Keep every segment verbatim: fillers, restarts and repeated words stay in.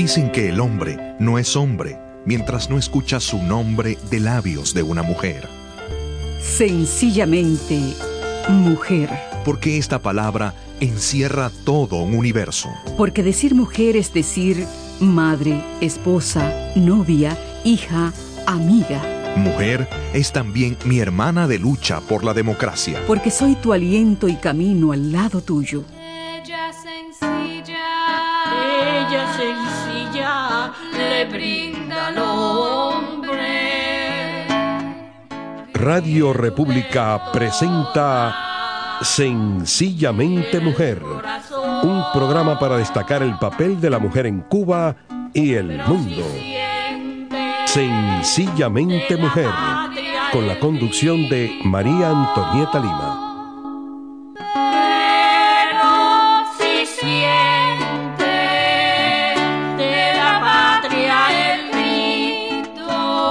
Dicen que el hombre no es hombre mientras no escucha su nombre de labios de una mujer. Sencillamente, mujer. Porque esta palabra encierra todo un universo. Porque decir mujer es decir madre, esposa, novia, hija, amiga. Mujer es también mi hermana de lucha por la democracia. Porque soy tu aliento y camino al lado tuyo. Ella sencilla, ella sencilla, le brinda al hombre. Radio República presenta Sencillamente Mujer, un programa para destacar el papel de la mujer en Cuba y el mundo. Sencillamente Mujer, con la conducción de María Antonieta Lima. Pero si siente de la patria el grito,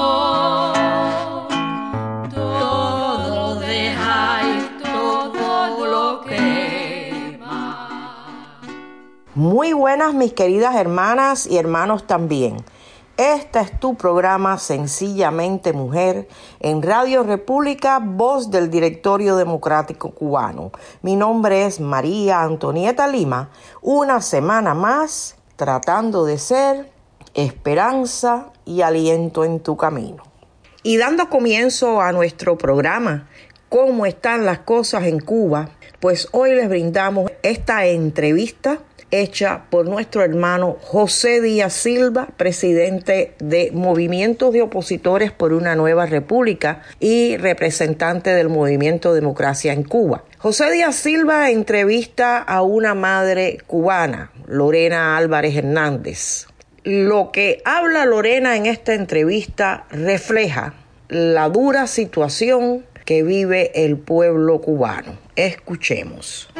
todo lo deja y todo lo quema. Muy buenas, mis queridas hermanas y hermanos también. Este es tu programa Sencillamente Mujer en Radio República, voz del Directorio Democrático Cubano. Mi nombre es María Antonieta Lima, una semana más tratando de ser esperanza y aliento en tu camino. Y dando comienzo a nuestro programa, ¿cómo están las cosas en Cuba? Pues hoy les brindamos esta entrevista hecha por nuestro hermano José Díaz Silva, presidente de Movimientos de Opositores por una Nueva República y representante del Movimiento Democracia en Cuba. José Díaz Silva entrevista a una madre cubana, Lorena Álvarez Hernández. Lo que habla Lorena en esta entrevista refleja la dura situación que vive el pueblo cubano. Escuchemos.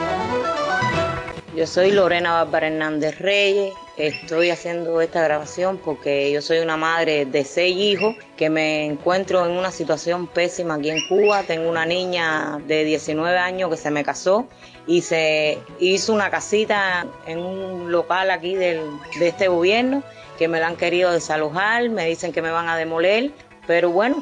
Yo soy Lorena Álvarez Hernández Reyes, estoy haciendo esta grabación porque yo soy una madre de seis hijos que me encuentro en una situación pésima aquí en Cuba. Tengo una niña de diecinueve años que se me casó y se hizo una casita en un local aquí del, de este gobierno que me la han querido desalojar, me dicen que me van a demoler, pero bueno,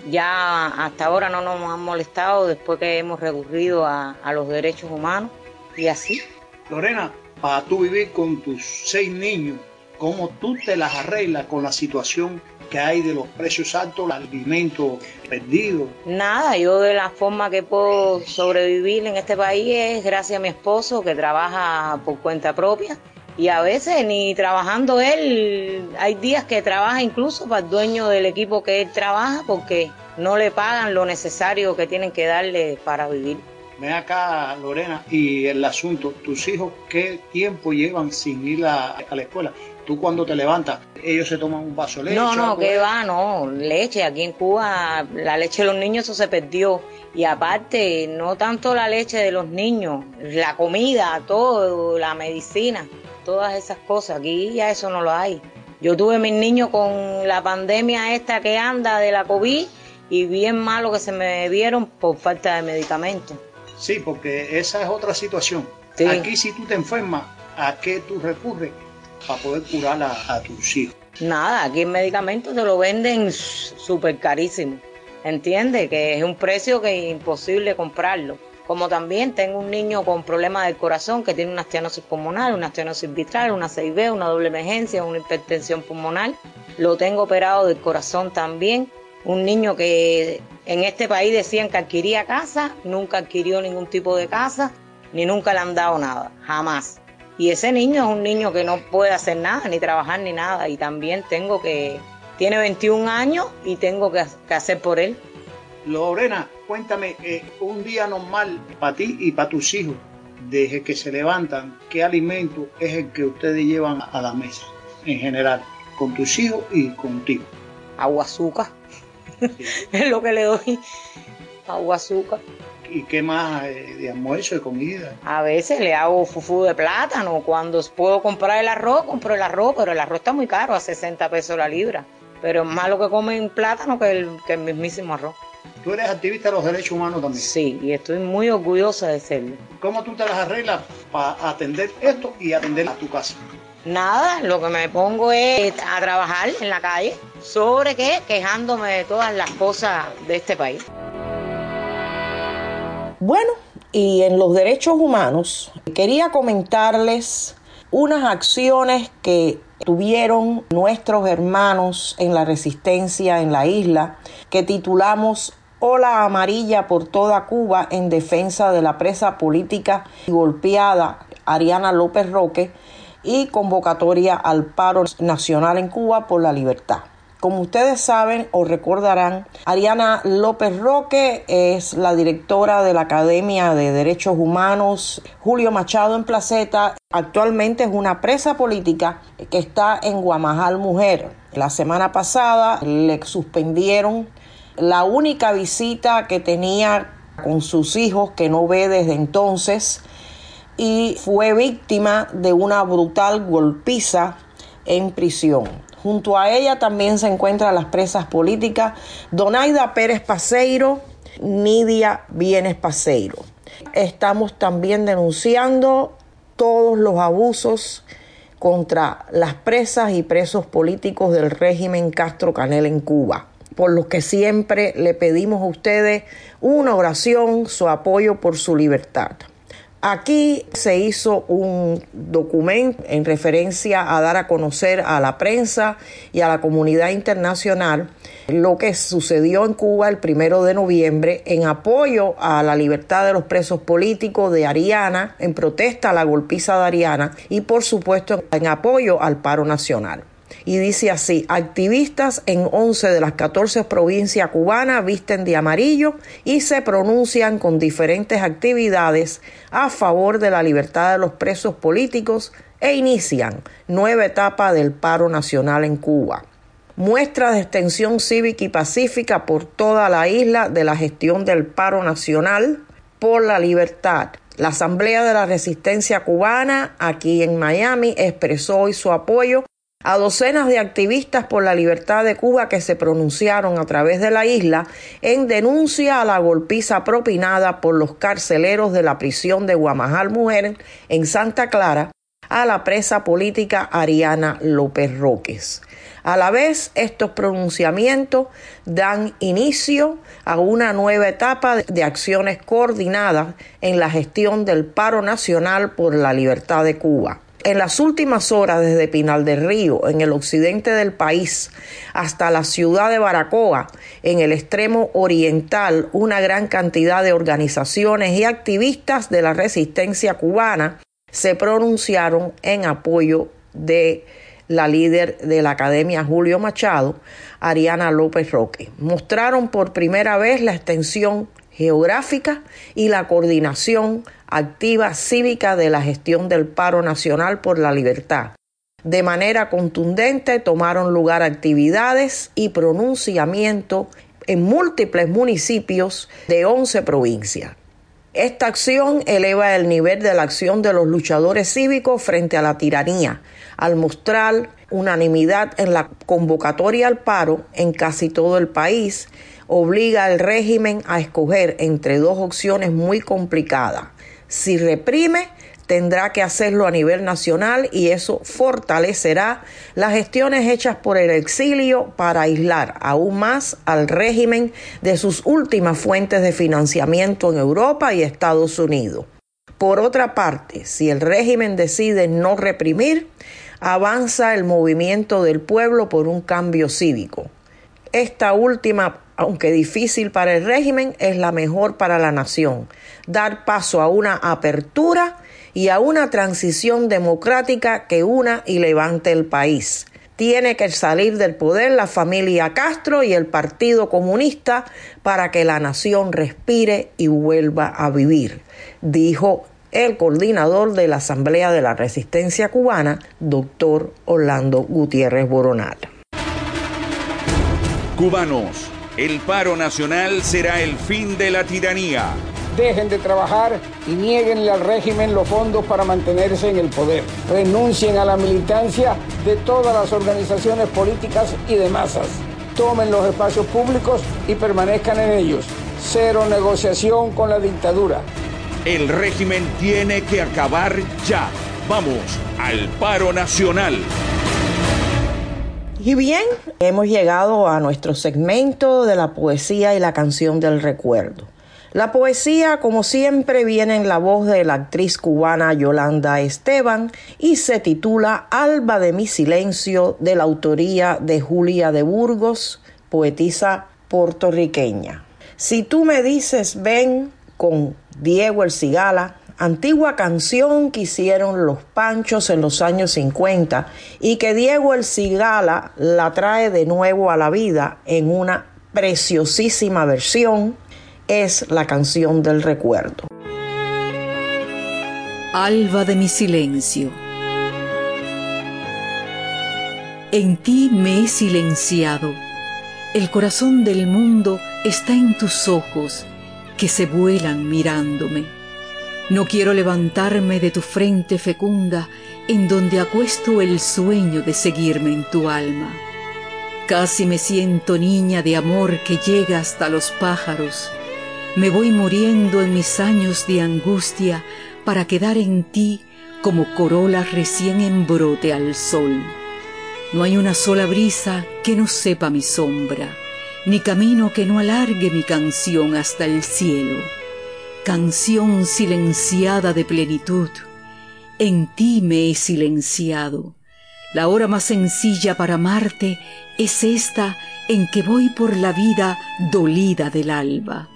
ya hasta ahora no nos han molestado después que hemos recurrido a, a los derechos humanos y así. Lorena, para tú vivir con tus seis niños, ¿cómo tú te las arreglas con la situación que hay de los precios altos, los alimentos perdidos? Nada, yo de la forma que puedo sobrevivir en este país es gracias a mi esposo que trabaja por cuenta propia y a veces ni trabajando él, hay días que trabaja incluso para el dueño del equipo que él trabaja porque no le pagan lo necesario que tienen que darle para vivir. Ven acá, Lorena, y el asunto, tus hijos, ¿qué tiempo llevan sin ir a, a la escuela? Tú cuando te levantas, ellos se toman un vaso de leche. No, no, ¿qué va? No, leche. Aquí en Cuba la leche de los niños eso se perdió. Y aparte, no tanto la leche de los niños, la comida, todo, la medicina, todas esas cosas. Aquí ya eso no lo hay. Yo tuve mis niños con la pandemia esta que anda de la COVID y bien malo que se me vieron por falta de medicamentos. Sí, porque esa es otra situación. Sí. Aquí si tú te enfermas, ¿a qué tú recurres para poder curar a, a tus hijos? Nada, aquí el medicamento te lo venden súper carísimo. ¿Entiendes? Que es un precio que es imposible comprarlo. Como también tengo un niño con problemas del corazón que tiene una estenosis pulmonar, una estenosis vitral, una C I V, una doble emergencia, una hipertensión pulmonar. Lo tengo operado del corazón también. Un niño que en este país decían que adquiría casa, nunca adquirió ningún tipo de casa, ni nunca le han dado nada, jamás. Y ese niño es un niño que no puede hacer nada, ni trabajar, ni nada. Y también tengo que, tiene veintiún años y tengo que, que hacer por él. Lorena, cuéntame, eh, un día normal para ti y para tus hijos, desde que se levantan, ¿qué alimento es el que ustedes llevan a la mesa en general, con tus hijos y contigo? Agua, azúcar. Sí. Es lo que le doy, agua, azúcar. ¿Y qué más eh, de almuerzo, de comida? A veces le hago fufú de plátano. Cuando puedo comprar el arroz, compro el arroz, pero el arroz está muy caro, a sesenta pesos la libra. Pero es más lo que comen plátano que el, que el mismísimo arroz. ¿Tú eres activista de los derechos humanos también? Sí, y estoy muy orgullosa de serlo. ¿Cómo tú te las arreglas para atender esto y atender a tu casa? Nada, lo que me pongo es a trabajar en la calle. ¿Sobre qué? Quejándome de todas las cosas de este país. Bueno, y en los derechos humanos, quería comentarles unas acciones que tuvieron nuestros hermanos en la resistencia en la isla, que titulamos Ola Amarilla por toda Cuba en defensa de la presa política y golpeada Ariana López Roque y convocatoria al paro nacional en Cuba por la libertad. Como ustedes saben o recordarán, Ariana López Roque es la directora de la Academia de Derechos Humanos Julio Machado en Placeta. Actualmente es una presa política que está en Guamajal Mujer. La semana pasada le suspendieron la única visita que tenía con sus hijos, que no ve desde entonces, y fue víctima de una brutal golpiza en prisión. Junto a ella también se encuentran las presas políticas Donaida Pérez Paseiro, Nidia Bienes Paseiro. Estamos también denunciando todos los abusos contra las presas y presos políticos del régimen Castro Canel en Cuba, por los que siempre le pedimos a ustedes una oración, su apoyo por su libertad. Aquí se hizo un documento en referencia a dar a conocer a la prensa y a la comunidad internacional lo que sucedió en Cuba el primero de noviembre en apoyo a la libertad de los presos políticos de Ariana, en protesta a la golpiza de Ariana y por supuesto en apoyo al paro nacional. Y dice así: activistas en once de las catorce provincias cubanas visten de amarillo y se pronuncian con diferentes actividades a favor de la libertad de los presos políticos e inician nueva etapa del paro nacional en Cuba. Muestra de extensión cívica y pacífica por toda la isla de la gestión del paro nacional por la libertad. La Asamblea de la Resistencia Cubana aquí en Miami expresó hoy su apoyo a docenas de activistas por la libertad de Cuba que se pronunciaron a través de la isla en denuncia a la golpiza propinada por los carceleros de la prisión de Guamajal Mujer en Santa Clara a la presa política Ariana López Roque. A la vez, estos pronunciamientos dan inicio a una nueva etapa de acciones coordinadas en la gestión del paro nacional por la libertad de Cuba. En las últimas horas, desde Pinal del Río, en el occidente del país, hasta la ciudad de Baracoa, en el extremo oriental, una gran cantidad de organizaciones y activistas de la resistencia cubana se pronunciaron en apoyo de la líder de la Academia Julio Machado, Ariana López Roque. Mostraron por primera vez la extensión geográfica y la coordinación activa cívica de la gestión del paro nacional por la libertad. De manera contundente tomaron lugar actividades y pronunciamientos en múltiples municipios de once provincias. Esta acción eleva el nivel de la acción de los luchadores cívicos frente a la tiranía, al mostrar unanimidad en la convocatoria al paro en casi todo el país. Obliga al régimen a escoger entre dos opciones muy complicadas. Si reprime, tendrá que hacerlo a nivel nacional y eso fortalecerá las gestiones hechas por el exilio para aislar aún más al régimen de sus últimas fuentes de financiamiento en Europa y Estados Unidos. Por otra parte, si el régimen decide no reprimir, avanza el movimiento del pueblo por un cambio cívico. Esta última, aunque difícil para el régimen, es la mejor para la nación. Dar paso a una apertura y a una transición democrática que una y levante el país. Tiene que salir del poder la familia Castro y el Partido Comunista para que la nación respire y vuelva a vivir, dijo el coordinador de la Asamblea de la Resistencia Cubana, doctor Orlando Gutiérrez Boronat. Cubanos, el paro nacional será el fin de la tiranía. Dejen de trabajar y niéguenle al régimen los fondos para mantenerse en el poder. Renuncien a la militancia de todas las organizaciones políticas y de masas. Tomen los espacios públicos y permanezcan en ellos. Cero negociación con la dictadura. El régimen tiene que acabar ya. Vamos al paro nacional. Y bien, hemos llegado a nuestro segmento de la poesía y la canción del recuerdo. La poesía, como siempre, viene en la voz de la actriz cubana Yolanda Esteban y se titula Alba de mi silencio, de la autoría de Julia de Burgos, poetisa puertorriqueña. Si tú me dices ven, con Diego El Cigala, antigua canción que hicieron los Panchos en los años cincuenta y que Diego El Cigala la trae de nuevo a la vida en una preciosísima versión, es la canción del recuerdo. Alba de mi silencio. En ti me he silenciado. El corazón del mundo está en tus ojos, que se vuelan mirándome. No quiero levantarme de tu frente fecunda, en donde acuesto el sueño de seguirme en tu alma. Casi me siento niña de amor que llega hasta los pájaros. Me voy muriendo en mis años de angustia para quedar en ti como corola recién en brote al sol. No hay una sola brisa que no sepa mi sombra, ni camino que no alargue mi canción hasta el cielo. Canción silenciada de plenitud, en ti me he silenciado. La hora más sencilla para amarte es esta en que voy por la vida dolida del alba.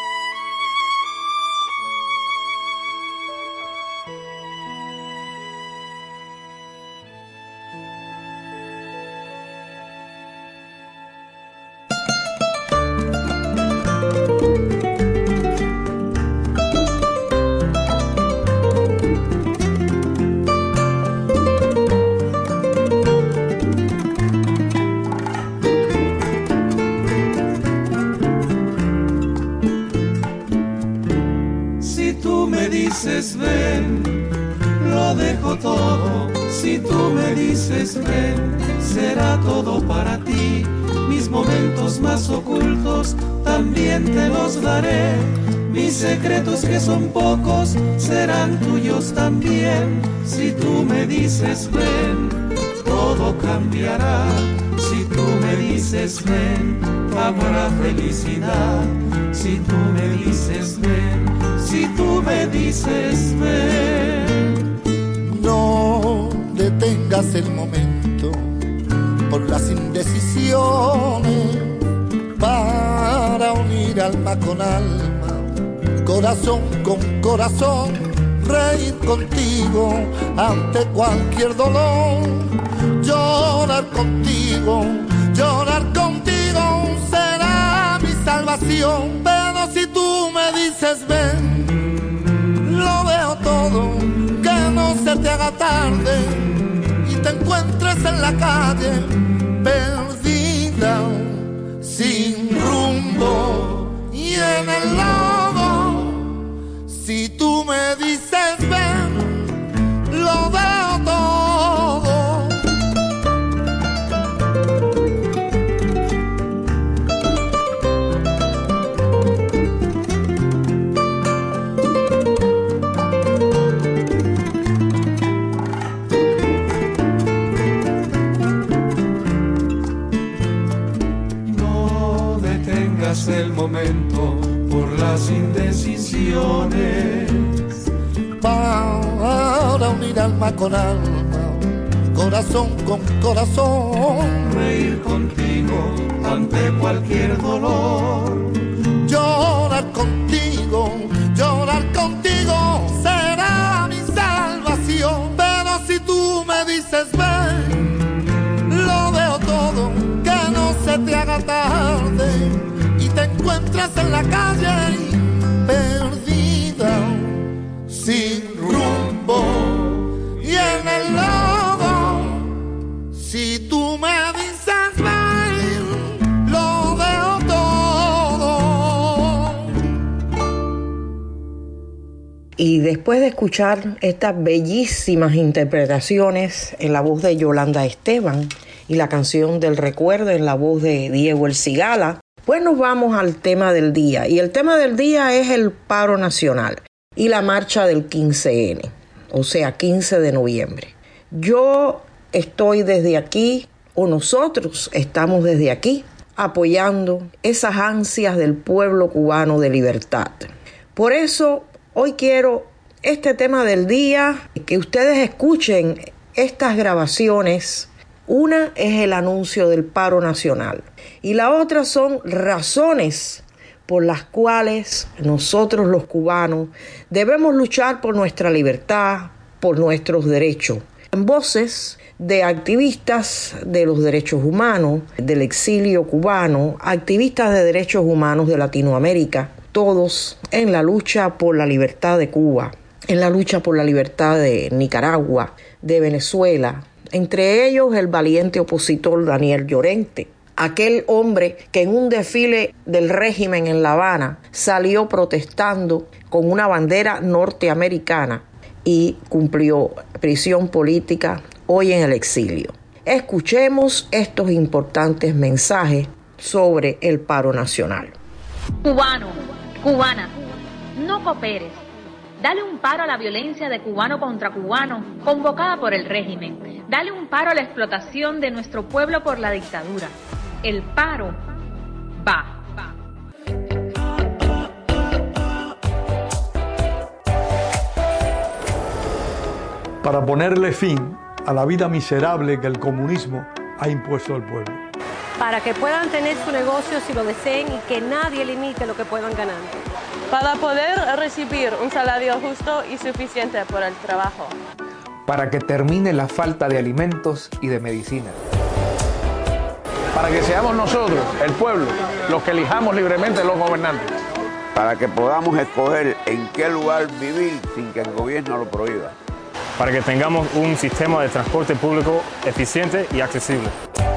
Será todo para ti, mis momentos más ocultos también te los daré. Mis secretos que son pocos serán tuyos también. Si tú me dices ven, todo cambiará. Si tú me dices ven, habrá felicidad. Si tú me dices ven, si tú me dices ven. No detengas el momento por las indecisiones, para unir alma con alma, corazón con corazón, reír contigo ante cualquier dolor, llorar contigo, llorar contigo será mi salvación. Pero si tú me dices ven, lo veo todo, que no se te haga tarde y te encuentres en la calle perdida, sin rumbo y en el lodo. Si tú me dices ven, lo veo todo. El momento por las indecisiones, para unir alma con alma, corazón con corazón, reír contigo ante cualquier dolor, llorar contigo, llorar contigo será mi salvación. Pero si tú me dices ven, lo veo todo, que no se te haga tarde y te encuentras en la calle perdida, sin rumbo y en el lodo. Si tú me dices ven, lo veo todo. Y después de escuchar estas bellísimas interpretaciones en la voz de Yolanda Esteban y la canción del recuerdo en la voz de Diego El Cigala, pues nos vamos al tema del día. Y el tema del día es el paro nacional y la marcha del quince ene. o sea, quince de noviembre. Yo estoy desde aquí, o nosotros estamos desde aquí, apoyando esas ansias del pueblo cubano de libertad. Por eso, hoy quiero este tema del día, que ustedes escuchen estas grabaciones. Una es el anuncio del paro nacional y la otra son razones por las cuales nosotros los cubanos debemos luchar por nuestra libertad, por nuestros derechos. En voces de activistas de los derechos humanos, del exilio cubano, activistas de derechos humanos de Latinoamérica, todos en la lucha por la libertad de Cuba, en la lucha por la libertad de Nicaragua, de Venezuela, entre ellos el valiente opositor Daniel Llorente, aquel hombre que en un desfile del régimen en La Habana salió protestando con una bandera norteamericana y cumplió prisión política, hoy en el exilio. Escuchemos estos importantes mensajes sobre el paro nacional. Cubano, cubana, no cooperes. Dale un paro a la violencia de cubano contra cubano convocada por el régimen. Dale un paro a la explotación de nuestro pueblo por la dictadura. El paro va. Para ponerle fin a la vida miserable que el comunismo ha impuesto al pueblo. Para que puedan tener su negocio si lo deseen y que nadie limite lo que puedan ganar. Para poder recibir un salario justo y suficiente por el trabajo. Para que termine la falta de alimentos y de medicina. Para que seamos nosotros, el pueblo, los que elijamos libremente los gobernantes. Para que podamos escoger en qué lugar vivir sin que el gobierno lo prohíba. Para que tengamos un sistema de transporte público eficiente y accesible.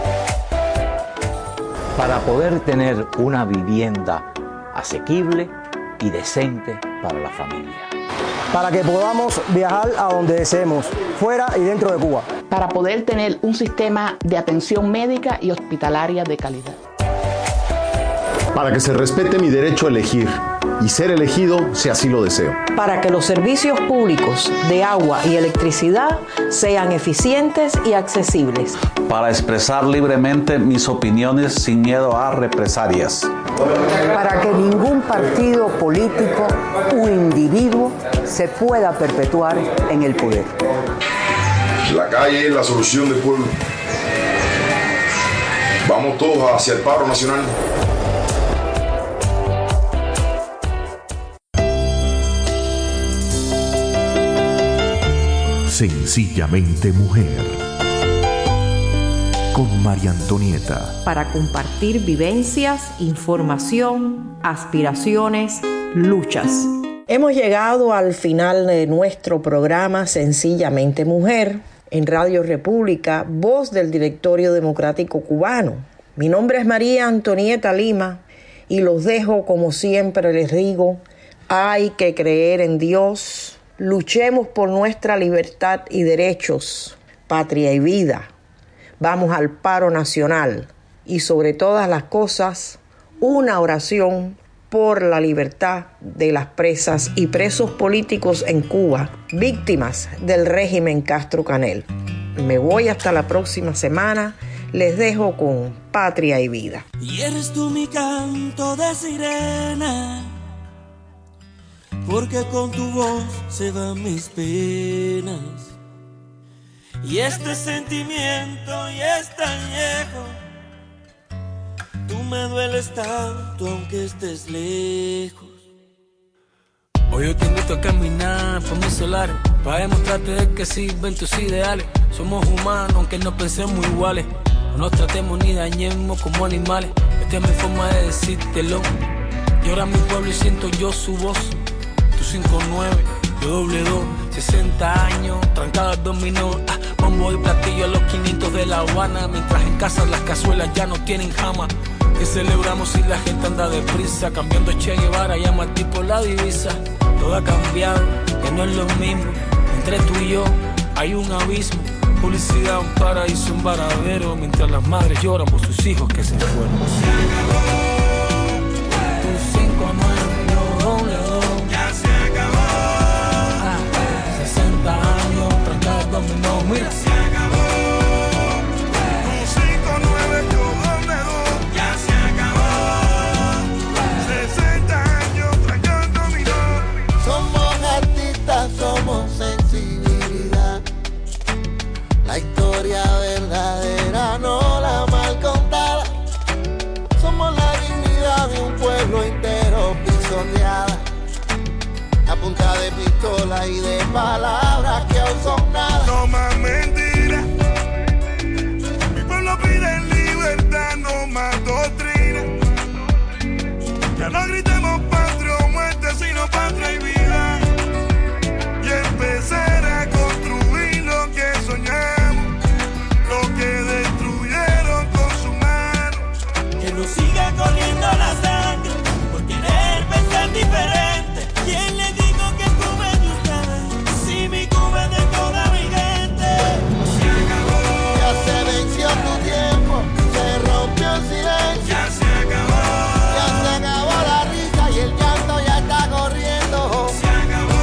Para poder tener una vivienda asequible y decente para la familia. Para que podamos viajar a donde deseemos, fuera y dentro de Cuba. Para poder tener un sistema de atención médica y hospitalaria de calidad. Para que se respete mi derecho a elegir y ser elegido si así lo deseo. Para que los servicios públicos de agua y electricidad sean eficientes y accesibles. Para expresar libremente mis opiniones sin miedo a represalias. Para que ningún partido político o individuo se pueda perpetuar en el poder. La calle es la solución del pueblo. Vamos todos hacia el paro nacional. Sencillamente mujer. Con María Antonieta. Para compartir vivencias, información, aspiraciones, luchas. Hemos llegado al final de nuestro programa Sencillamente Mujer en Radio República, voz del Directorio Democrático Cubano. Mi nombre es María Antonieta Lima y los dejo como siempre les digo, hay que creer en Dios. Luchemos por nuestra libertad y derechos, patria y vida. Vamos al paro nacional y sobre todas las cosas, una oración por la libertad de las presas y presos políticos en Cuba, víctimas del régimen Castro Canel. Me voy hasta la próxima semana. Les dejo con patria y vida. Y eres tú mi canto de sirena, porque con tu voz se van mis penas. Y este sentimiento ya es tan viejo, tú me dueles tanto aunque estés lejos. Hoy yo te invito a caminar por mis solares, para demostrarte de que sirven tus ideales. Somos humanos aunque no pensemos iguales, no nos tratemos ni dañemos como animales. Esta es mi forma de decírtelo. Llora mi pueblo y siento yo su voz. Tú cinco nueve, yo doble dos, sesenta años, trancadas dominó, ah, bombo y platillo a los quinientos de La Habana, mientras en casa las cazuelas ya no tienen jama. Que celebramos si la gente anda deprisa, cambiando Che Guevara, llama al tipo la divisa. Todo ha cambiado, que no es lo mismo, entre tú y yo hay un abismo. Publicidad, un paraíso, un varadero, mientras las madres lloran por sus hijos que se fueron. Se acabó, tu cinco nueve, yo doble dos. Ya se acabó, ah, sesenta años. dominó. Mira, se acabó. Tu cinco nueve, yo doble dos. Ya se acabó. sesenta años trancando dominó. Somos artistas, somos sensibilidad. La historia verdadera, no la mal contada. Somos la dignidad de un pueblo entero pisoteada. A punta de pistola y de palabras que aún son nada. No más mentiras. Mi pueblo pide libertad, no más doctrina. Ya no gritemos patria o muerte, sino patria y vida. Y empezar a construir lo que soñamos, lo que destruyeron con su mano. Que no siga corriendo la sangre por querer pensar diferente. ¿Quién le dijo que Cuba es de usted? Si mi Cuba es de toda mi gente. Se acabó. Ya se venció tu tiempo, se rompió el silencio. Ya se acabó. Ya se acabó la risa y el llanto ya está corriendo. Se acabó.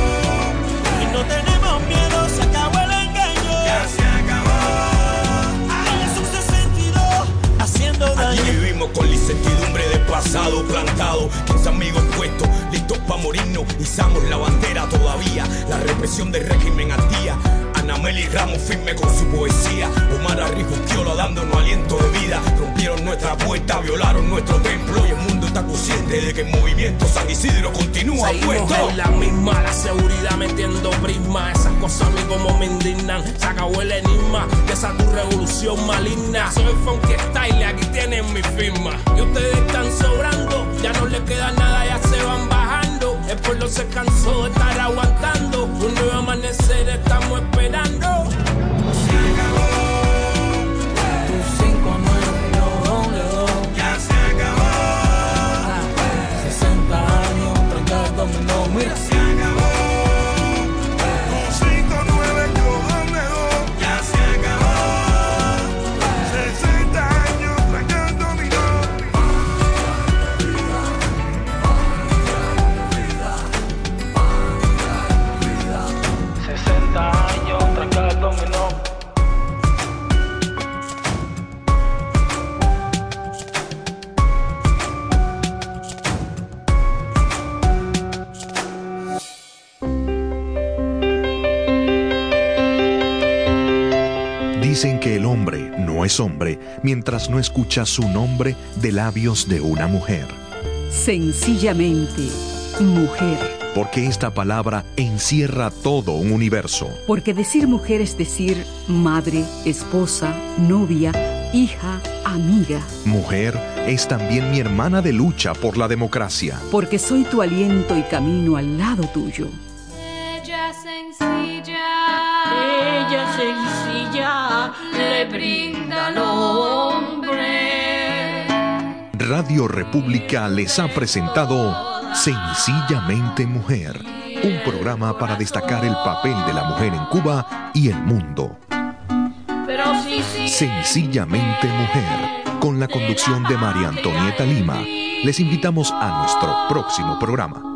Y no tenemos miedo, se acabó el engaño. Ya se acabó. Ay, es un sesenta y dos haciendo daño. Aquí vivimos con la incertidumbre del pasado plantado, quince amigos puestos, listos para morirnos, izamos la bandera todavía, la represión del régimen al día. Ana Meli Ramos firme con su poesía, Omar Arrijuquiola dándonos aliento de vida. Rompieron nuestra puerta, violaron nuestro templo y el mundo está consciente de que el movimiento San Isidro continúa Seguimos puesto. en la misma, la seguridad metiendo prisma. Esas cosas a mí como me indignan. Se acabó el enigma de esa tu revolución maligna. Soy funky style, aquí tienen mi firma. Y ustedes están sobrando, ya no les queda nada, ya se van bajando. El pueblo se cansó de estar aguantando. Un nuevo amanecer estamos esperando. Se acabó. Tu cinco nueve, yo doble dos. Ya se acabó. sesenta años, trancar dominó. Mira, Se acabó. Tu cinco nueve, yo doble dos. Ya se acabó. sesenta años trancando dominó. sesenta años, trancar dominó. Dicen que el hombre no es hombre mientras no escucha su nombre de labios de una mujer. Sencillamente, mujer. Porque esta palabra encierra todo un universo. Porque decir mujer es decir madre, esposa, novia, hija, amiga. Mujer es también mi hermana de lucha por la democracia. Porque soy tu aliento y camino al lado tuyo. Ella sencilla, ella sencilla, le brinda al hombre. Radio República les ha presentado Sencillamente Mujer, un programa para destacar el papel de la mujer en Cuba y el mundo. Pero sí, sí, Sencillamente Mujer, con la conducción de María Antonieta Lima. Les invitamos a nuestro próximo programa.